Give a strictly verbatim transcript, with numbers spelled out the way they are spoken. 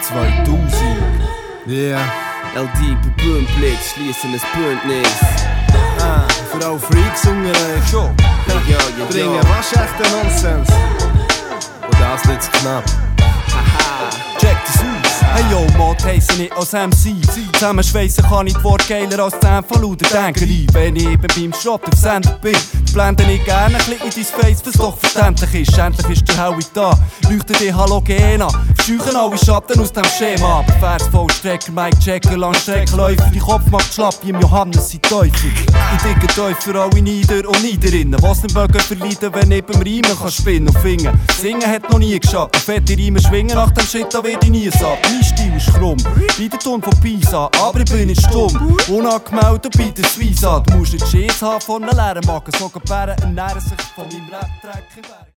zweitausend. Yeah. El Deep Bündblitz, schließen ein Bündnis. Ah, für alle Freaks unter euch schon. Ja, ja, ja. Bringen waschechten Nonsens. Und das nicht zu knapp. Haha. Check das aus. Hey yo, Mod heissen ich als M C. Zusammenschweissen kann ich die Worte geiler als zehn von Luder denken ein. Wenn ich eben beim Schrott auf Sender bin, blende ich gerne ein bisschen in dein Face, was doch verständlich ist. Endlich ist der Howie da, leuchtet die Halogen an. Verscheuchen alle Schatten aus dem Schema. Aber Vers voll Strecker, Mike Checker, Langstreckenläufer. Die Kopf macht schlapp wie im Johannes sein Teufel. Ich dicke Teufel alle Nieder und Niederinnen. Was nicht mögen verleiden, wenn ich beim Reimen kann spinnen und fingen. Singen hat noch nie geschafft. Fette Reimen schwingen, nach dem Shit da werd ich nie satt. Mein Stil ist krumm, wie der Ton von Pisa, aber ich bin nicht stumm. Unangemeldet bei der Suiza. Du musst nicht Schiss haben von einem leeren Magen. Sogar Bären ernähren sich von meinem Rap-Track im Berg.